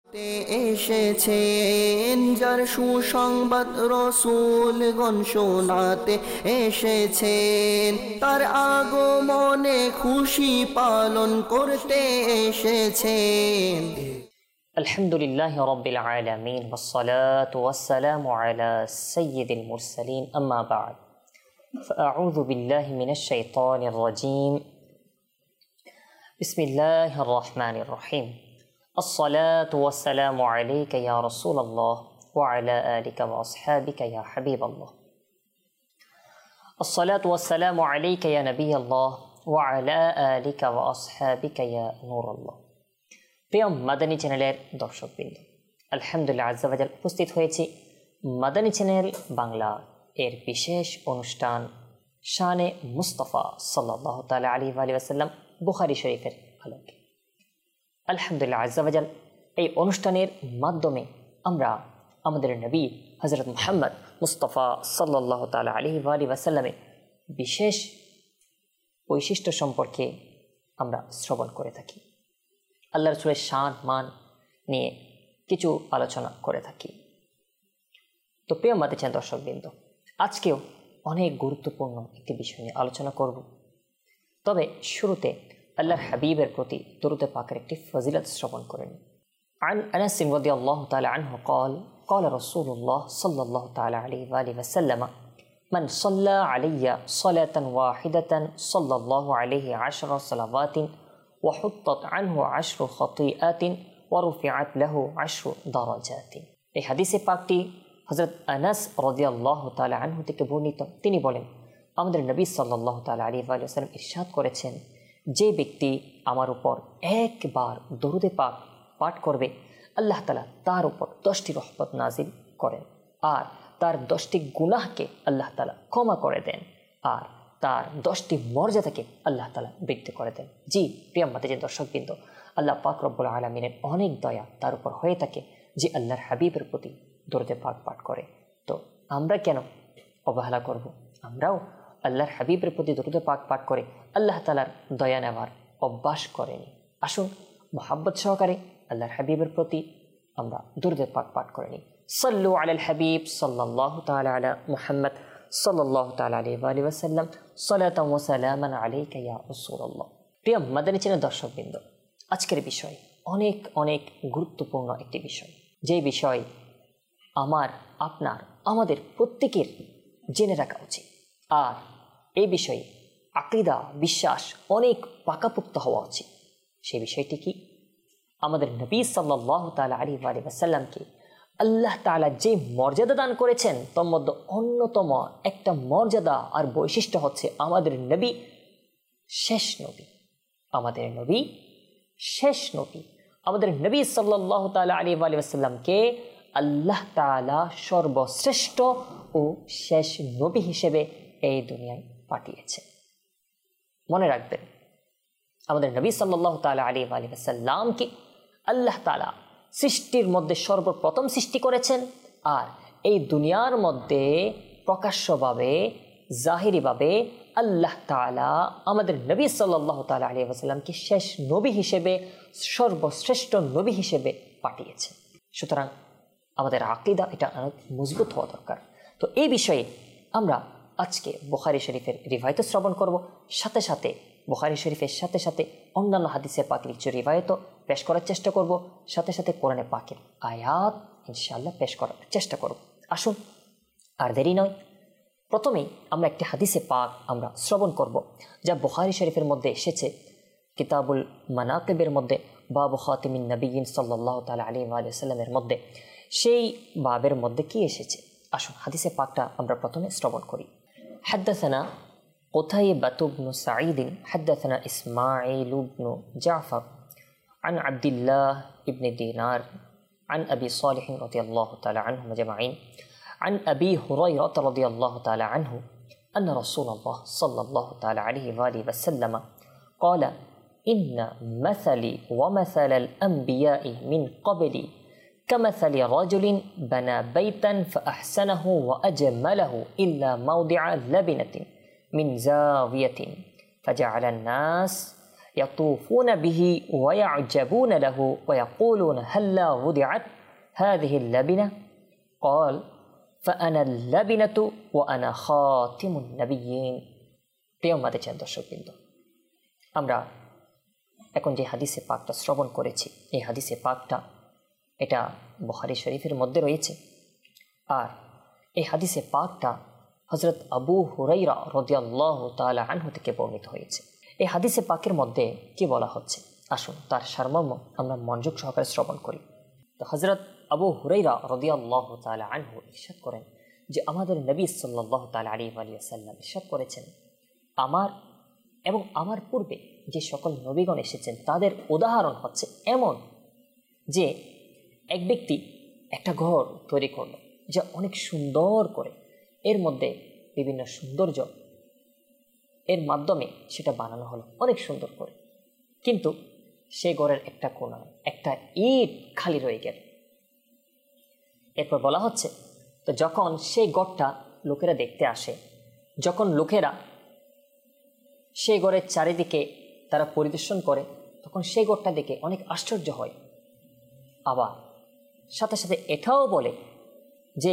এসেছেন যার সুসংবাদ রাসূলগণ শোনাতে এসেছেন, তার আগমনে খুশি পালন করতে এসেছেন। আলহামদুলিল্লাহি রাব্বিল আলামিন ওয়াসসালাতু ওয়াসসালামু আলা সাইয়্যিদিল মুরসালিন আম্মা বা'দ ফাআউযু বিল্লাহি মিনাশ শাইতানির রাজীম বিসমিল্লাহির রহমানির রহিম الصلاة والسلام عليك يا رسول الله وعلى آلك وأصحابك يا حبيب الله الصلاة والسلام عليك يا نبي الله وعلى آلك وأصحابك يا نور الله প্রিয় মাদানী চ্যানেলের দর্শকবৃন্দ, আলহামদুলিল্লাহ আজ্জা ওয়া জাল উপস্থিত হয়েছি মাদানী চ্যানেল বাংলা এর বিশেষ অনুষ্ঠান শানে মুস্তাফা সাল্লাল্লাহু তাআলা আলাইহি ওয়া সাল্লাম বুখারী শরীফের আলোকে। আলহামদুলিল্লাহ আজ্জা ওয়া জাল এই অনুষ্ঠানের মাধ্যমে আমরা আমাদের নবী হযরত মুহাম্মদ মুস্তাফা সাল্লাল্লাহু তাআলা আলাইহি ওয়া সাল্লামের বিশেষ বৈশিষ্ট্য সম্পর্কে আমরা শ্রবণ করে থাকি। আল্লাহ রাসূলের শান মান নিয়ে কিছু আলোচনা করে থাকি। তো প্রিয় মাদানী চ্যানেল দর্শকবৃন্দ, আজকেও অনেক গুরুত্বপূর্ণ একটি বিষয় নিয়ে আলোচনা করব। তবে শুরুতে আল্লাহর হাবিবের প্রতি দরুদ পাকের একটি ফজিলত শ্রবণ করে নিন। عن أنس رضي الله تعالى عنه قال قال رسول الله صلى الله تعالى عليه وآله وسلم من صلى علي صلاة واحدة صلى الله عليه 10 صلوات وحطت عنه 10 خطيئات ورفعت له 10 درجات। এই হাদিসে পাকটি হযরত আনাস রাদিয়াল্লাহু তাআলা আনহু থেকে বর্ণিত। তিনি বলেন, আমাদের নবী সাল্লাল্লাহু তাআলা আলাইহি ওয়া সাল্লাম ইরশাদ করেছেন, যে ব্যক্তি আমার উপর একবার দরুদে পাক পাঠ করবে, আল্লাহ তাআলা তার উপর 10টি রহমত নাজিল করেন আর তার 10টি গুনাহকে আল্লাহ তাআলা ক্ষমা করে দেন আর তার 10টি মর্যাদাকে আল্লাহ তাআলা বৃদ্ধি করে দেন। জি প্রিয় মাদানী দর্শকবৃন্দ, আল্লাহ পাক রব্বুল আলামিনের অনেক দয়া তার উপর হয়ে থাকে যে আল্লাহর হাবিবের প্রতি দরুদে পাক পাঠ করে। তো আমরা কেন অবহেলা করব? আমরাও আল্লাহর হাবিবের প্রতি দরুদে পাক পাঠ করে আল্লাহ তাআলার দয়া নেওয়ার অভ্যাস করেনি। আসুন মুহাব্বত সহকারে আল্লাহর হাবিবের প্রতি আমরা দরুদে পাক পাঠ করে নিই। সাল্লু আলাল হাবিব সাল্লাল্লাহু তাআলা আলা মুহাম্মদ সাল্লাল্লাহু তাআলা আলাইহি ওয়া সাল্লাম সালাতান ওয়া সালামান আলাইকা ইয়া রাসূলুল্লাহ। প্রিয় মাদানী চ্যানেল দর্শকবৃন্দ, আজকের বিষয় অনেক অনেক গুরুত্বপূর্ণ একটি বিষয়, যে বিষয় আমার আপনার আমাদের প্রত্যেকের জেনে রাখা উচিত। আর এই বিষয়ে আকীদা বিশ্বাস অনেক পাকাপোক্ত হওয়া উচিত। সেই বিষয়টি কি? আমাদের নবী সাল্লাল্লাহু তাআলা আলাইহি ওয়া সাল্লামকে আল্লাহ তাআলা যে মর্যাদা দান করেছেন তার মধ্যে অন্যতম একটা মর্যাদা আর বৈশিষ্ট্য হচ্ছে আমাদের নবী শেষ নবী। আমাদের নবী শেষ নবী। আমাদের নবী সাল্লাল্লাহু তাআলা আলাইহি ওয়া সাল্লামকে আল্লাহ তাআলা সর্বশ্রেষ্ঠ ও শেষ নবী হিসেবে এই দুনিয়ায় পাঠিয়েছে। মনে রাখবেন, আমাদের নবী সাল্লাল্লাহু তাআলা আলাইহি ওয়া সাল্লামকে আল্লাহ তাআলা সৃষ্টির মধ্যে সর্বপ্রথম সৃষ্টি করেছেন আর এই দুনিয়ার মধ্যে প্রকাশ্যভাবে জাহিরিভাবে আল্লাহ তাআলা আমাদের নবী সাল্লাল্লাহু তাআলা আলাইহি ওয়া সাল্লামকে শেষ নবী হিসেবে সর্বশ্রেষ্ঠ নবী হিসেবে পাঠিয়েছেন। সুতরাং আমাদের আকীদা এটা অনেক মজবুত হওয়া দরকার। তো এই বিষয়ে আমরা আজকে বুখারী শরীফের রিওয়ায়াত শ্রবণ করব, সাথে সাথে বুখারী শরীফের সাথে সাথে অন্যান্য হাদিসে পাকের কিছু রিওয়ায়াতও পেশ করার চেষ্টা করব, সাথে সাথে কোরআনে পাকের আয়াত ইনশাআল্লাহ পেশ করার চেষ্টা করব। আসুন আর দেরি নয়, প্রথমেই আমরা একটি হাদিসে পাক আমরা শ্রবণ করব যা বুখারী শরীফের মধ্যে এসেছে কিতাবুল মানাকিবের মধ্যে, বাবু খাতিমিন নবিয়্যিন সাল্লাল্লাহু তাআলা আলাইহি ওয়া সাল্লামের মধ্যে। সেই বাবের মধ্যে কি এসেছে? আসুন হাদিসে পাকটা আমরা প্রথমে শ্রবণ করি। হাদাসানা قتيبة بن سعيد حدثنا إسماعيل بن جعفر عن عبد الله بن دينار عن أبي صالح رضي الله تعالى عنهم أجمعين عن أبي هريرة رضي الله تعالى عنه أن رسول الله صلى الله تعالى عليه وآله وسلم قال إن مثلي ومثل الأنبياء من قبلي كمثل رجل بنى بيتا فأحسنه وأجمله إلا موضع لبنة من زاوية فجعل الناس يطوفون به ويعجبون له ويقولون هلا وضعت هذه اللبنة قال فأنا اللبنة وأنا خاتم النبيين। প্রিয় মাদেছেন দর্শকবৃন্দ, আমরা এখন যে হাদিসে পাকটা শ্রবণ করেছি, এই হাদিসে পাকটা এটা বুখারী শরীফের মধ্যে রয়েছে। আর এই হাদিসে পাকটা হযরত আবু হুরায়রা রাদিয়াল্লাহু তাআলা আনহু থেকে বর্ণিত হয়েছে। এই হাদিসে পাকের মধ্যে কি বলা হচ্ছে, আসুন তার সারমর্ম আমরা মনোযোগ সহকারে শ্রবণ করি। তো হযরত আবু হুরায়রা রাদিয়াল্লাহু তাআলা আনহু ইরশাদ করেন যে আমাদের নবী সাল্লাল্লাহু তাআলা আলাইহি ওয়া সাল্লাম ইরশাদ করেছেন, আমার এবং আমার পূর্বে যে সকল নবীগণ এসেছেন তাদের উদাহরণ হচ্ছে এমন যে এক ব্যক্তি একটা ঘর তৈরি করলো যা অনেক সুন্দর করে, এর মধ্যে বিভিন্ন সৌন্দর্য এর মাধ্যমে সেটা বানানো হলো অনেক সুন্দর করে, কিন্তু সে ঘরের একটা কোণায় একটা ইট খালি রয়ে গেল। এরপর বলা হচ্ছে, তো যখন সেই ঘরটা লোকেরা দেখতে আসে, যখন লোকেরা সেই ঘরের চারিদিকে তারা পরিদর্শন করে, তখন সেই ঘরটা দেখে অনেক আশ্চর্য হয়। আবার সাথে সাথে এটাও বলে যে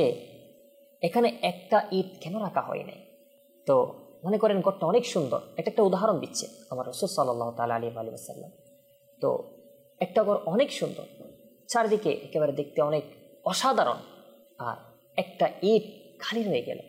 এখানে একটা ইট কেন রাখা হয় নাই। তো মনে করেন ঘরটা অনেক সুন্দর, এটা একটা উদাহরণ দিচ্ছে আমার রাসূল সাল্লাল্লাহু তাআলা আলাইহি ওয়া সাল্লাম। তো একটা ঘর অনেক সুন্দর, চারিদিকে একেবারে দেখতে অনেক অসাধারণ, আর একটা ইট খালি রয়ে গেল।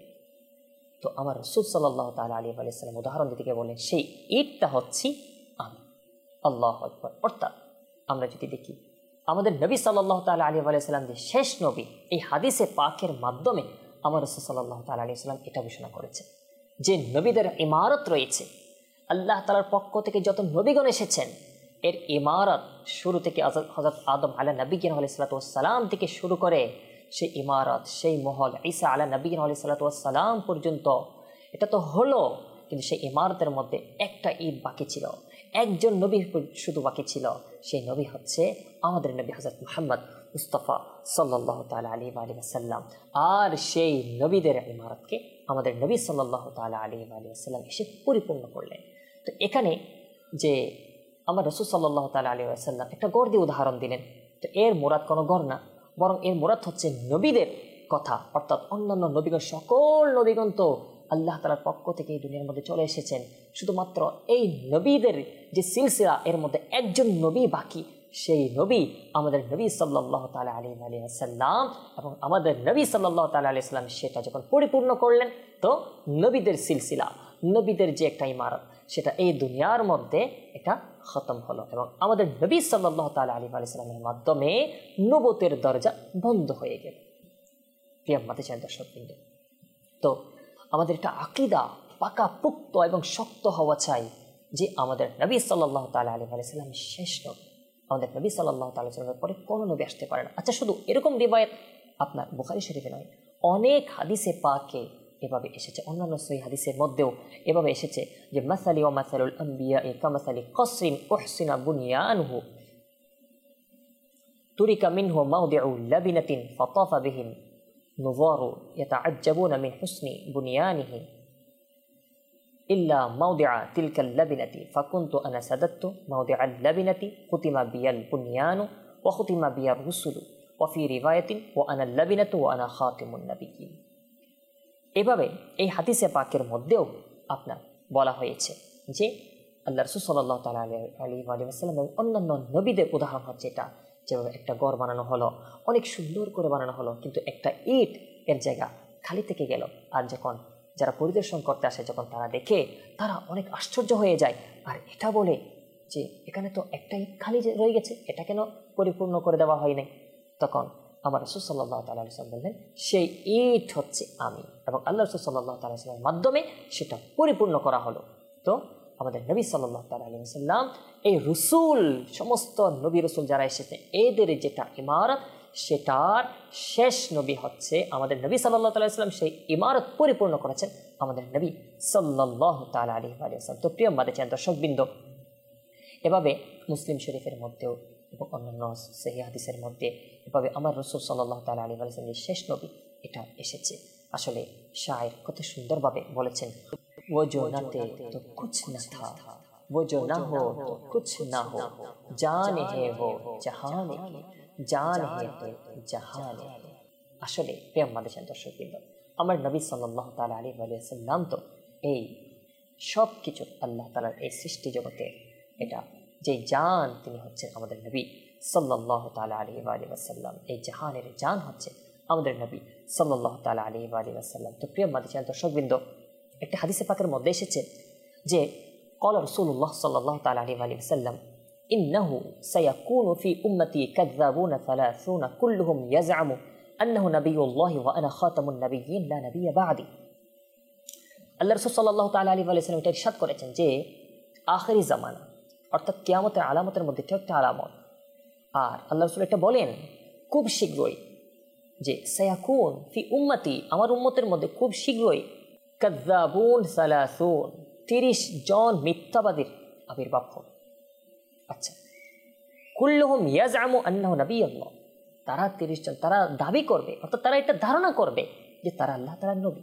তো আমার রাসূল সাল্লাল্লাহু তাআলা আলাইহি ওয়া সাল্লাম উদাহরণ দিতে গিয়ে বলেন, সেই ইটটা হচ্ছে আমি। আল্লাহু আকবার। অর্থাৎ আমরা যদি দেখি আমাদের নবী সাল্লাল্লাহু তাআলা আলাইহি ওয়া সাল্লাম যে শেষ নবী, এই হাদিসে পাকের মাধ্যমে আমার রাসূল সাল্লাল্লাহু তাআলা আলাইহি ওয়া সাল্লাম এটা ঘোষণা করেছে যে নবীদের ইমারত রয়েছে। আল্লাহ তাআলার পক্ষ থেকে যত নবীগণ এসেছেন এর ইমারত শুরু থেকে হযরত আদম আলা নবীনা আলাইহিস সালাতু ওয়াস সালাম থেকে শুরু করে সেই ইমারত, সেই মহল ঈসা আলা নবীনা আলাইহিস সালাতু ওয়াস সালাম পর্যন্ত এটা তো হলো, কিন্তু সেই ইমারতের মধ্যে একটা ঈদ বাকি ছিল, একজন নবী শুধু বাকি ছিল। সেই নবী হচ্ছে আমাদের নবী হযরত মুহাম্মদ মুস্তাফা সাল্লাল্লাহু তাআলা আলাইহি ওয়া সাল্লাম। আর সেই নবীদের ইমারতকে আমাদের নবী সাল্লাল্লাহু তাআলা আলাইহি ওয়া সাল্লাম এসে পরিপূর্ণ করলেন। তো এখানে যে আমার রাসূল সাল্লাল্লাহু তাআলা আলাইহি ওয়া সাল্লাম একটা গড় দিয়ে উদাহরণ দিলেন, তো এর মুরাদ কোনো গড় না, বরং এর মুরাদ হচ্ছে নবীদের কথা। অর্থাৎ অন্যান্য নবীগণ, সকল নবীগণ তো আল্লাহ তাআলার পক্ষ থেকে এই দুনিয়ার মধ্যে চলে এসেছেন, শুধুমাত্র এই নবীদের যে সিলসিলা এর মধ্যে একজন নবী বাকি, সেই নবী আমাদের নবী সাল্লাল্লাহু তাআলা আলাইহি ওয়া সাল্লাম। এবং আমাদের নবী সাল্লাল্লাহু তাআলা আলাইহি সাল্লাম সেটা যখন পরিপূর্ণ করলেন, তো নবীদের সিলসিলা, নবীদের যে একটা ইমারত, সেটা এই দুনিয়ার মধ্যে এটা খতম হলো এবং আমাদের নবী সাল্লাল্লাহু তাআলা আলাইহি ওয়া সাল্লামের মাধ্যমে নবুয়তের দরজা বন্ধ হয়ে গেল। প্রিয় মাতাচার দর্শকবৃন্দ, তো আমাদের একটা আকীদা পাকা পুক্ত এবং শক্ত হওয়া চাই যে আমাদের নবী সাল্লাল্লাহু তাআলা আলাইহি ওয়া সাল্লাম শেষ নবী। আমাদের নবী সাল্লাল্লাহু তাআলা আলাইহি ওয়া সাল্লামের পরে কোনো নবী আসতে পারে না। আচ্ছা, শুধু এরকম রিওয়ায়াত আপনার বুখারী শরীফে নয়, অনেক হাদিসে পাকে এভাবে এসেছে, অন্যান্য সহিহ হাদিসের মধ্যেও এভাবে এসেছে যে মাসালি ওয়া মাসালুল আম্বিয়া কামাসালি কসরিন উহসিনা বুনিয়ানুহু তুরিকা মিনহু মাওদিউ লাবিনাতিন ফাতাফা বিহিম নুযারু ইয়াতাআজ্জাবুনা মিন হুসনি বুনিয়ানিহি ইল্লা মাওদিআ তিলকাল লাবিনাতি ফাকুনতু আনা সাদাততু মাওদিআল লাবিনাতি খুতিমা বিয়াল বুনিয়ানু ওয়া খুতিমা বিয়ার রুসুলু ওয়া ফি রিওয়ায়াতিন ওয়া আনাল লাবিনাতু ওয়া আনা খাতিমুন নাবিয়্যিন। এভাবে এই হাদিসে পাকের মধ্যেও আপনার বলা হয়েছে যে আল্লাহ রাসূল সাল্লাল্লাহু তাআলা আলাইহি ওয়া সাল্লাম এবং অন্যান্য নবীদের উদাহরণ হচ্ছে এটা, যেভাবে একটা ঘর বানানো হলো, অনেক সুন্দর করে বানানো হলো, কিন্তু একটা ইট এর জায়গা খালি থেকে গেল। আর যখন যারা পরিদর্শন করতে আসে, যখন তারা দেখে, তারা অনেক আশ্চর্য হয়ে যায়, আর এটা বলে যে এখানে তো একটা ইট খালি রয়ে গেছে, এটা কেন পরিপূর্ণ করে দেওয়া হয় নাই। তখন আমার রাসূল সাল্লাল্লাহু তাআলা আলাইহি ওয়াসাল্লাম বললেন, সেই ইট হচ্ছে আমি, এবং আল্লাহ রাসূল সাল্লাল্লাহু তাআলা আলাইহি ওয়াসাল্লামের মাধ্যমে সেটা পরিপূর্ণ করা হলো। তো আমাদের নবী সাল্লাল্লাহু তাআলা আলাইহি ওয়াসাল্লাম, এই রসুল, সমস্ত নবী রসুল যারা এসেছে, এদের যেটা ইমারত, সেটার শেষ নবী হচ্ছে আমাদের নবী সাল্লাল্লাহু তাআলা আলাইহি ওয়াসাল্লাম। সেই ইমারত পরিপূর্ণ করেছেন আমাদের নবী সাল্লাল্লাহু তাআলা আলাইহি ওয়াসাল্লাম। তো প্রিয় মাদানী দর্শকবৃন্দ, এভাবে মুসলিম শরীফের মধ্যেও এবং অন্যান্য সহিহ হাদিসের মধ্যে এভাবে আমার রাসূল সাল্লাল্লাহু তাআলা আলাইহি ওয়াসাল্লামের শেষ নবী এটা এসেছে। আসলে শায়ের কত সুন্দরভাবে বলেছেন, वो जो न थे तो कुछ न था, वो जो ना हो तो कुछ ना हो, जान है वो জাহান কি, জান হে তো জাহান। আসলে প্রিয় মাদেশান দর্শকবৃন্দ, আমার নবী সাল্লাল্লাহু তাআলা আলাইহি ওয়া সাল্লাম তো এই সব কিছু আল্লাহ তাআলার এই সৃষ্টি জগতে এটা যে জান, তিনি হচ্ছেন আমাদের নবী সাল্লাল্লাহু তাআলা আলাইহি ওয়া সাল্লাম। এই জাহানের জান হচ্ছে আমাদের নবী সাল্লাল্লাহু তাআলা আলাইহি ওয়া সাল্লাম। তো প্রিয় মাদেশান দর্শকবৃন্দ, একটা হাদিসে পাকের মধ্যে এসেছে যে قال رسول الله صلى الله تعالى عليه وسلم إنه سيكون في أمتي كذابون 30 كلهم يزعم أنه نبي الله وأنا خاتم النبيين لا نبي بعدي। আল্লাহ রাসূল সাল্লাল্লাহু তাআলা আলাইহি ওয়া সাল্লাম এটা ইরশাদ করেছেন যে আখিরি জামানা অর্থাৎ কিয়ামতের আলামতের মধ্যে একটা আলামত। আর আল্লাহ রাসূল এটা বলেন খুব শীঘ্রই যে সায়াকুন ফি উম্মতি, আমার উম্মতের মধ্যে খুব শীঘ্রই কাযযাবুন 30 জন মিথ্যাবাদীর আবির্ভাব হবে। আচ্ছা, কুল্লুহুম ইয়াজআমু আন্নাহু নাবিয়্যুল্লাহ, তারা 30 জন তারা দাবি করবে, অর্থাৎ তারা এটা ধারণা করবে যে তারা আল্লাহ তাআলার নবী।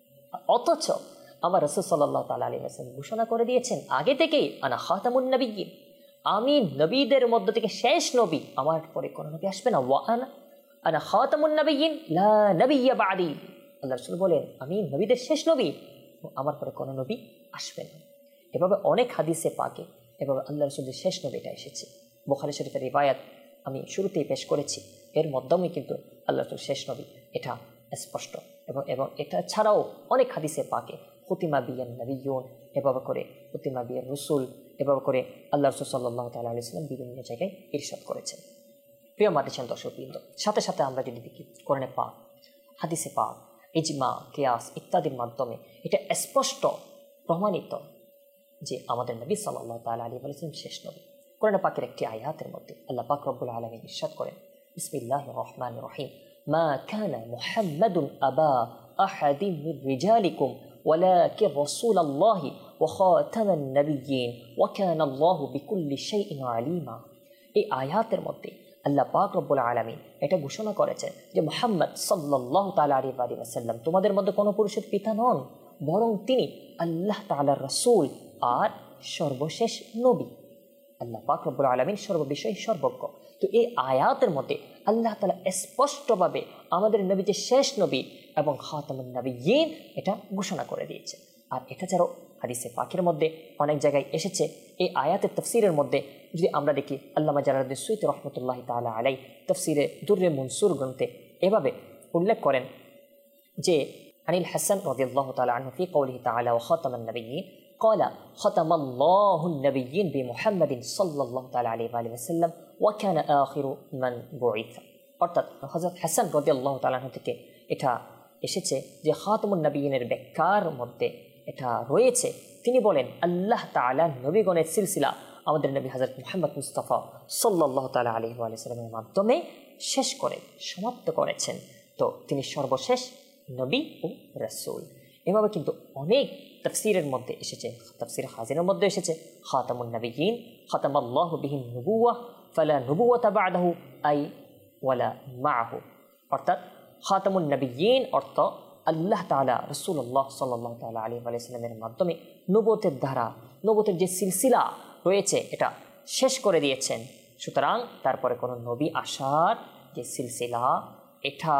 অথচ আমার রাসূল সাল্লাল্লাহু তাআলা আলাইহি ওয়াসাল্লাম ঘোষণা করে দিয়েছেন আগে থেকেই, আনা খাতামুন নবিয়্যিন, আমি নবীদের মধ্য থেকে শেষ নবী, আমার পরে কোনো নবী আসবে না। ওয়া আনা খাতামুন নবিয়্যিন লা নাবিয়্যা বা'দি, আল্লাহ রাসূল বলেন আমি নবীদের শেষ নবী, আমার পরে কোনো নবী আসবে না। এভাবে অনেক হাদিসে পাকে এভাবে আল্লাহ রাসূলের শেষ নবীটা এসেছে। বুখারী শরীফের রিওয়ায়াত আমি শুরুতেই পেশ করেছি, এর মাধ্যমে কিন্তু আল্লাহ রাসূল শেষ নবী এটা স্পষ্ট। এবং এটা ছাড়াও অনেক হাদিসে পাকে খুতিমা বিয়ান নবিয়্যুন, এভাবে করে খুতিমা বিয়ান রাসূল, এভাবে করে আল্লাহ রাসূল সাল্লাল্লাহু তাআলা আলাইহি ওয়াসাল্লাম বিভিন্ন জায়গায় ইরশাদ করেছেন। প্রিয় মাদেশান দর্শকবৃন্দ, সাথে সাথে আমরা যদি দেখি কোরআনে পাক, হাদিসে পাক, ইজমা, কিয়াস ইত্যাদির মাধ্যমে এটা স্পষ্ট প্রমাণিত যে আমাদের নবী সাল্লাল্লাহু তাআলা আলাইহি ওয়া সাল্লাম শেষ নবী। কোরআন পাকের একটি আয়াতের মধ্যে আল্লাহ পাক রব্বুল আলামিন ইরশাদ করেন, বিসমিল্লাহির রহমানির রহিম, মা কানা মুহাম্মাদুন আবা আহাদিন মির রিজালিকুম ওয়ালাকিন রাসূলুল্লাহি ওয়া খাতামান নাবিয়্যিন ওয়া কানা আল্লাহু বিকুল্লি শাইইন আলিমা। এই আয়াতের মধ্যে আল্লাহ পাক রব্বুল আলামিন এটা ঘোষণা করেছেন যে মুহাম্মদ সাল্লাল্লাহু তাআলা আলাইহি ওয়া সাল্লাম তোমাদের মধ্যে কোনো পুরুষের পিতা নন, বরং তিনি আল্লাহ তাআলার রাসূল আর সর্বশেষ নবী। আল্লাহ পাক রব্বুল আলামিন সর্ববিষয়ে সর্বজ্ঞ। তো এই আয়াতের মধ্যে আল্লাহ তাআলা স্পষ্টভাবে আমাদের নবী যে শেষ নবী এবং খাতামুন নবিয়্যিন এটা ঘোষণা করে দিয়েছে। আর এটা ছাড়াও হাদিসে পাকের মধ্যে অনেক জায়গায় এসেছে। এই আয়াতের তাফসীরের মধ্যে যদি আমরা দেখি, আল্লামা জালালউদ্দিন সুয়ুতী রাহমাতুল্লাহি তাআলা আলাইহি তাফসীরে দুররে মনসুর গ্রন্থে এভাবে উল্লেখ করেন যে আনিল হাসান রাদিয়াল্লাহু তাআলা আনহু ফি কওলিহি তাআলা ওয়া খাতামান নাবিয়্যিন ক্বালা খাতামাল্লাহুন নাবিয়্যিন বিমুহাম্মাদিন সাল্লাল্লাহু তাআলা আলাইহি ওয়া সাল্লাম ওয়া কানা আখিরু মান বুইসা। অর্থাৎ হযরত হাসান রাদিয়াল্লাহু তাআলা আনহু থেকে এটা এসেছে যে খাতামুন নাবিয়্যিনের ব্যাখ্যার মধ্যে এটা রয়েছে, তিনি বলেন আল্লাহ তাআলা নবীগণের সিলসিলা আমাদের নবী হযরত মুহাম্মদ মুস্তাফা সাল্লাল্লাহু তাআলা আলাইহি ওয়া সাল্লামের মাধ্যমে শেষ করে সমাপ্ত করেছেন। তো তিনি সর্বশেষ নবী ও রাসূল। এভাবে কিন্তু অনেক তাফসীরের মধ্যে এসেছে, তাফসীর হাজিরের মধ্যে এসেছে খাতামুন নবিয়্যিন খাতামাল্লাহু বিহিন নুবুওয়া ফালা নুবুওয়াতা বা'দাহু আই ওয়ালা মা'হু। অর্থাৎ খাতামুন নবিয়্যিন অর্থ আল্লাহ তাআলা রাসূলুল্লাহ সাল্লাল্লাহু তাআলা আলাইহি ওয়া সাল্লামের মাধ্যমে নবুয়তের ধারা, নবুয়তের যে সিলসিলা রয়েছে এটা শেষ করে দিয়েছেন। সুতরাং তারপরে কোনো নবী আসার যে সিলসিলা এটা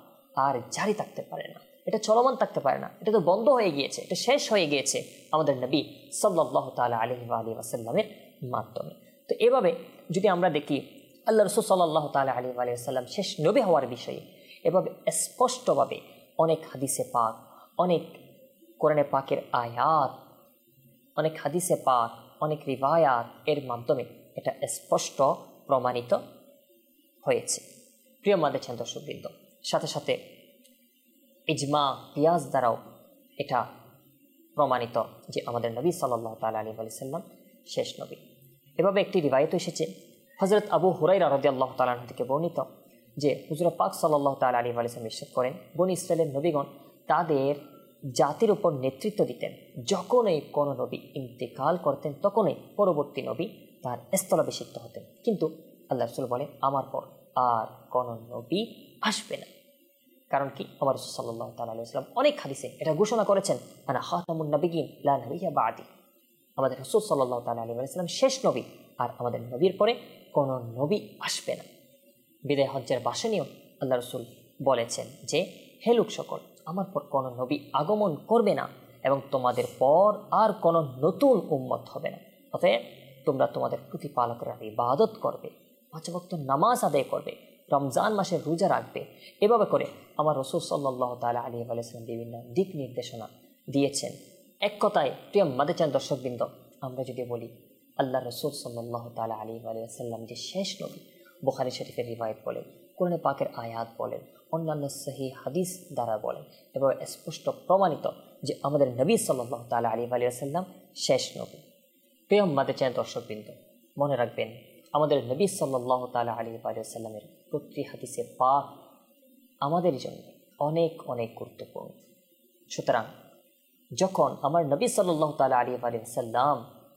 আর জারি থাকতে পারে না, এটা চলমান থাকতে পারে না, এটা তো বন্ধ হয়ে গিয়েছে, এটা শেষ হয়ে গিয়েছে আমাদের নবী সাল্লাল্লাহু তাআলা আলাইহি ওয়া সাল্লামের মাধ্যমে। তো এভাবে যদি আমরা দেখি আল্লাহ রাসূল সাল্লাল্লাহু তাআলা আলাইহি ওয়া সাল্লাম শেষ নবী হওয়ার বিষয়ে এভাবে স্পষ্টভাবে অনেক হাদিসে পাক, অনেক কোরআনে পাকের আয়াত, অনেক হাদিসে পাক, অনেক রিওয়ায়াত এর মাধ্যমে এটা স্পষ্ট প্রমাণিত হয়েছে। প্রিয় মাদেশান দর্শকবৃন্দ, সাথে সাথে ইজমা কিয়াস দ্বারাও এটা প্রমাণিত যে আমাদের নবী সাল্লাল্লাহু তাআলা আলাইহি ওয়া সাল্লাম শেষ নবী। এভাবে একটি রিওয়ায়াত এসেছে হযরত আবু হুরায়রা রাদিয়াল্লাহু তাআলা আনহু থেকে বর্ণিত যে হুজুর পাক সাল্লাল্লাহু তাআলা আলাইহি ওয়া সাল্লাম ইরশাদ করেন, বনী ইসরাইলের নবীগণ তাদের জাতির উপর নেতৃত্ব দিতেন। যখনই কোনো নবী ইন্তেকাল করতেন তখনই পরবর্তী নবী তার স্থলাভিষিক্ত হতেন। কিন্তু আল্লাহ রাসূল বলেন আমার পর আর কোনো নবী আসবে না। কারণ কি? আমার রাসূল সাল্লাল্লাহু তাআলা আলাইহি ওয়াসাল্লাম অনেক হাদিসে এটা ঘোষণা করেছেন, আনা খাতামুন নাবিয়্যিন লা নাবিয়্যা বা'দি। আমাদের রাসূল সাল্লাল্লাহু তাআলা আলাইহি ওয়াসাল্লাম শেষ নবী, আর আমাদের নবীর পরে কোনো নবী আসবে না। বিদায় হজ্জের ভাষণেও আল্লাহ রসুল বলেছেন যে, হে লোক সকল, আমার পর কোনো নবী আগমন করবে না এবং তোমাদের পর আর কোনো নতুন উম্মত হবে না। অতএব তোমরা তোমাদের প্রতিপালকের ইবাদত করবে, 5 ওয়াক্ত নামাজ আদায় করবে, রমজান মাসের রোজা রাখবে। এভাবে করে আমার রাসূল সাল্লাল্লাহু তাআলা আলাইহি ওয়াসাল্লাম বিভিন্ন দিক নির্দেশনা দিয়েছেন। এক কথায় প্রিয় মাদাচান দর্শকবৃন্দ, আমরা যদি বলি আল্লাহ রাসূল সাল্লাল্লাহু তাআলা আলাইহি ওয়াসাল্লাম যে শেষ নবী, বুখারী শরীফের রিওয়ায়াত বলেন, কোরআনে পাকের আয়াত বলেন, অন্যান্য সহিহ হাদিস দ্বারা বলেন, এবং স্পষ্ট প্রমাণিত যে আমাদের নবী সাল্লাল্লাহু তাআলা আলাইহি ওয়াসাল্লাম শেষ নবী। প্রিয় মাদাচান দর্শকবৃন্দ, মনে রাখবেন আমাদের নবী সাল্লাল্লাহু তাআলা আলাইহি ওয়াসাল্লামের প্রতি হাদিসে পাক আমাদের জন্য অনেক অনেক গুরুত্বপূর্ণ। সুতরাং যখন আমার নবী সাল্লাল্লাহু তাআলা আলাইহি ওয়াসাল্লাম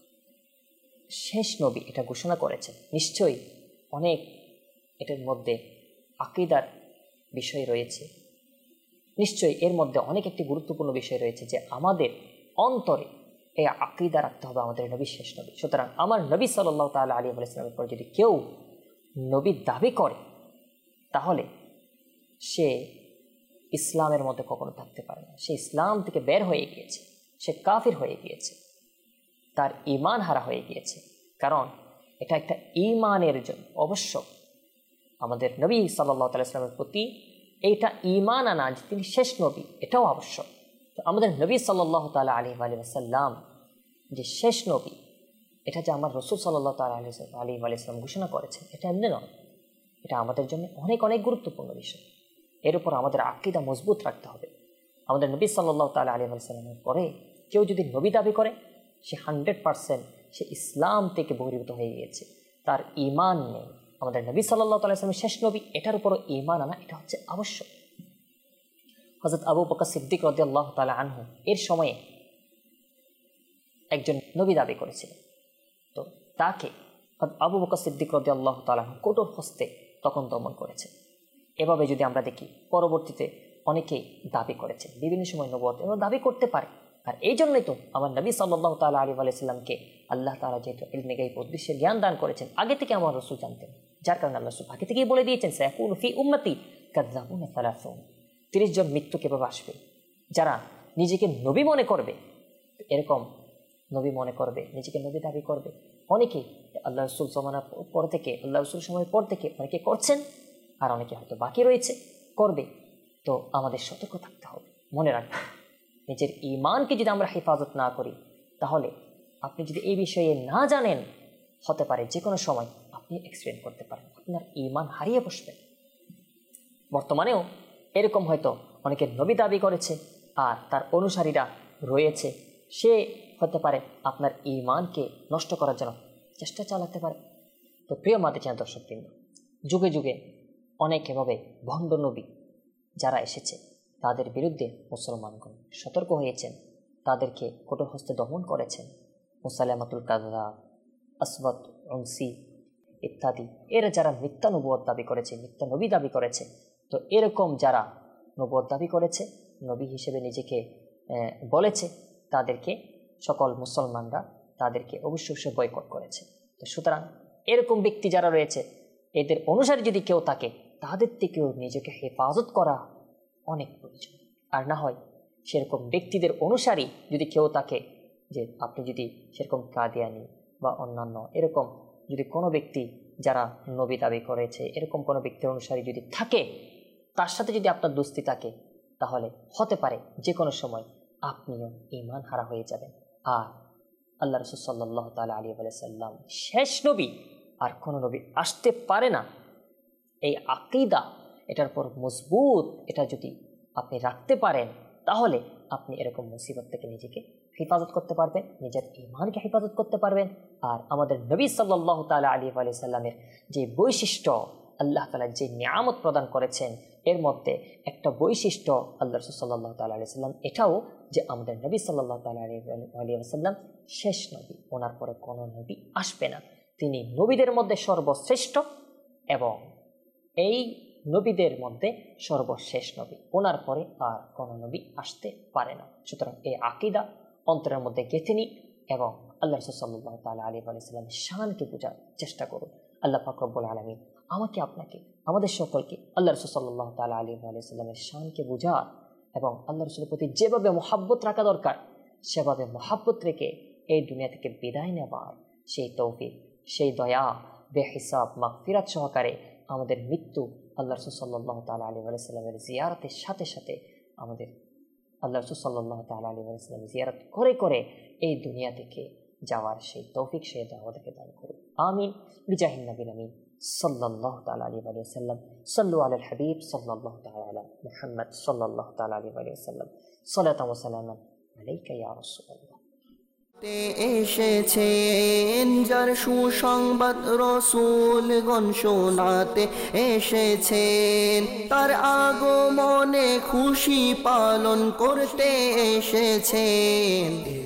শেষ নবী এটা ঘোষণা করেছেন, নিশ্চয়ই অনেক এটার মধ্যে আকীদার বিষয় রয়েছে, নিশ্চয়ই এর মধ্যে অনেক একটি গুরুত্বপূর্ণ বিষয় রয়েছে যে আমাদের অন্তরে এই আকীদা রাখতে হবে আমাদের নবী শেষ নবী। সুতরাং আমার নবী সাল্লাল্লাহু তাআলা আলাইহি ওয়াসাল্লামের পর যদি কেউ নবীর দাবি করে, তাহলে সে ইসলামের মধ্যে কখনো থাকতে পারে না, সে ইসলাম থেকে বের হয়ে গিয়েছে, সে কাফির হয়ে গিয়েছে, তার ঈমান হারা হয়ে গিয়েছে। কারণ এটা একটা ঈমানের জন্য অবশ্য আমাদের নবী সাল্লাল্লাহু তাআলা সাল্লামের প্রতি এইটা ঈমান আনা যে তিনি শেষ নবী, এটাও আবশ্যক। তো আমাদের নবী সাল্লাল্লাহু তাআলা আলাইহি ওয়াসাল্লাম যে শেষ নবী, এটা যে আমার রাসূল সাল্লাল্লাহু তাআলা আলাইহি ওয়াসাল্লাম ঘোষণা করেছেন, এটা এমনি নয়, এটা আমাদের জন্য অনেক অনেক গুরুত্বপূর্ণ বিষয়। এর উপর আমাদের আকীদা মজবুত রাখতে হবে। আমাদের নবী সাল্লাল্লাহু তাআলা আলাইহি ওয়াসাল্লামের পরে কেউ যদি নবী দাবি করে, সে 100% সে ইসলাম থেকে বহির্ভূত হয়ে গিয়েছে, তার ঈমান নেই। আমাদের নবী সাল্লাল্লাহু তাআলা আলাইহি ওয়াসাল্লাম শেষ নবী, এটার উপরও ঈমান আনা এটা হচ্ছে আবশ্যক। হযরত আবু বকর সিদ্দিক রাদিয়াল্লাহু তাআলা আনহু এর সময়ে একজন নবী দাবি করেছিলেন, তো তাকে আবু বকর সিদ্দিক রাদিয়াল্লাহু তাআলা আনহু কঠোর হস্তে তখন দমন করেছে। এভাবে যদি আমরা দেখি, পরবর্তীতে অনেকেই দাবি করেছে, বিভিন্ন সময় নবুয়ত এবং দাবি করতে পারে। আর এই জন্যই তো আমার নবী সাল্লাল্লাহু তাআলা আলাইহি ওয়াসাল্লামকে আল্লাহ তাআলা যেহেতু ইলমে গায়ব উদ্দেশ্যে জ্ঞান দান করেছেন, আগে থেকে আমার রাসূল জানতেন, যার কারণে আল্লাহ রাসূল আগে থেকেই বলে দিয়েছেন, সায়াকুনু ফি উম্মতি কাযযাবুনা 30 জন মৃত্যু কিভাবে আসবে, যারা নিজেকে নবী মনে করবে, এরকম নবী মনে করবে, নিজেকে নবী দাবি করবে। অনেকেই আল্লাহ রাসূল জমানার পর থেকে, আল্লাহ রাসূল সময়ের পর থেকে অনেকে করছেন, আর অনেকে হয়তো বাকি রয়েছে করবে। তো আমাদের সতর্ক থাকতে হবে। মনে রাখবেন, নিজের ঈমানকে যদি আমরা হেফাজত না করি, তাহলে আপনি যদি এই বিষয়ে না জানেন, হতে পারে যে কোনো সময় আপনি অ্যাক্সিডেন্ট করতে পারেন, আপনার ঈমান হারিয়ে বসবেন। বর্তমানেও এরকম হয়তো অনেকে নবী দাবি করেছে আর তার অনুসারীরা রয়েছে, সে হতে পারে আপনার ঈমানকে নষ্ট করার জন্য চেষ্টা চালাতে পারে। তো প্রিয় মাদাচান দর্শকবৃন্দ, যুগে যুগে অনেক এভাবে ভণ্ড নবী যারা এসেছে, তাদের বিরুদ্ধে মুসলমানগণ সতর্ক হয়েছেন, তাদেরকে কঠোর হস্তে দমন করেছেন। মুসাইলামাতুল কাযযাব, আসওয়াদ উনসি ইত্যাদি, এরা যারা মিথ্যা নবুয়ত দাবি করেছে, মিথ্যা নবী দাবি করেছে, তো এরকম যারা নবুয়ত দাবি করেছে, নবী হিসেবে নিজেকে বলেছে, তাদেরকে সকল মুসলমানরা তাদেরকে অবশ্যই বয়কট করেছে। তো সুতরাং এরকম ব্যক্তি যারা রয়েছে, এদের অনুসারী যদি কেউ থাকে, তাদের থেকেও নিজেকে হেফাজত করা অনেক প্রয়োজন। আর না হয় সেরকম ব্যক্তিদের অনুসারী যদি কেউ থাকে, যে আপনি যদি সেরকম কাদিয়ানি বা অন্যান্য এরকম যদি কোনো ব্যক্তি যারা নবী দাবি করেছে, এরকম কোনো ব্যক্তির অনুসারী যদি থাকে, তার সাথে যদি আপনার দোস্তি থাকে, তাহলে হতে পারে যে কোনো সময় আপনিও ঈমান হারা হয়ে যাবেন। আর আল্লাহ রাসূল সাল্লাল্লাহু তাআলা আলাইহি ওয়াসাল্লাম শেষ নবী, আর কোনো নবী আসতে পারে না, এই আকীদা এটার পর মজবুত, এটা যদি আপনি রাখতে পারেন, তাহলে আপনি এরকম মুসিবত থেকে নিজেকে হেফাজত করতে পারবেন, নিজের ঈমানকে হেফাজত করতে পারবেন। আর আমাদের নবী সাল্লাল্লাহু তাআলা আলাইহি ওয়াসাল্লামের যে বৈশিষ্ট্য, আল্লাহ তাআলা যে নিয়ামত প্রদান করেছেন, এর মধ্যে একটা বৈশিষ্ট্য আল্লাহ রাসূল সাল্লাল্লাহু তাআলা আলাইহি ওয়াসাল্লাম এটাও, যে আমাদের নবী সাল্লাল্লাহু তাআলা আলাইহি ওয়াসাল্লাম শেষ নবী, ওনার পরে কোনো নবী আসবে না। তিনি নবীদের মধ্যে সর্বশ্রেষ্ঠ এবং এই নবীদের মধ্যে সর্বশেষ নবী, ওনার পরে আর কোনো নবী আসতে পারে না। সুতরাং এই আকীদা অন্তরের মধ্যে গেঁথে নিই এবং আল্লাহ রাসূল সাল্লাল্লাহু তাআলা আলাইহি ওয়া সাল্লামের শানকে বোঝার চেষ্টা করুন। আল্লাহ পাক রব্বুল আলামিন আমাকে আপনাকে আমাদের সকলকে আল্লাহ রাসূল সাল্লাল্লাহু তাআলা আলাইহি ওয়া সাল্লামের শানকে বোঝার এবং আল্লাহ রাসূলের প্রতি যেভাবে মহব্বত রাখা দরকার সেভাবে মহব্বত রেখে এই দুনিয়া থেকে বিদায় নেবার সেই তৌফিক, সেই দয়া, বেহিসাব মাগফিরাত সহকারে আমাদের মৃত্যু আল্লাহ রাসূল সাল্লাল্লাহু তাআলা আলাইহি ওয়া সাল্লামের জিয়ারতের সাথে সাথে আমাদের আল্লাহ রাসূল সাল্লাল্লাহু তাআলা আলাইহি ওয়া সাল্লামের জিয়ারত করে করে এই দুনিয়া থেকে যাওয়ার সেই তৌফিক সে আমাদেরকে দান করুন। আমিন বিজাহিন নবীল আমিন সাল্লাল্লাহু তাআলা আলাইহি ওয়া সাল্লাম। সাল্লু আলাল হাবিব সাল্লাল্লাহু তাআলা আলা মুহাম্মদ সাল্লাল্লাহু তাআলা আলাইহি ওয়া সাল্লাম। সালাতাম ওয়া সালামান আলাইকা ইয়া রাসূলুল্লাহ। এসেছেন যার সুসংবাদ রাসূলগণ শোনাতে এসেছেন, তার আগমনে খুশি পালন করতে এসেছেন।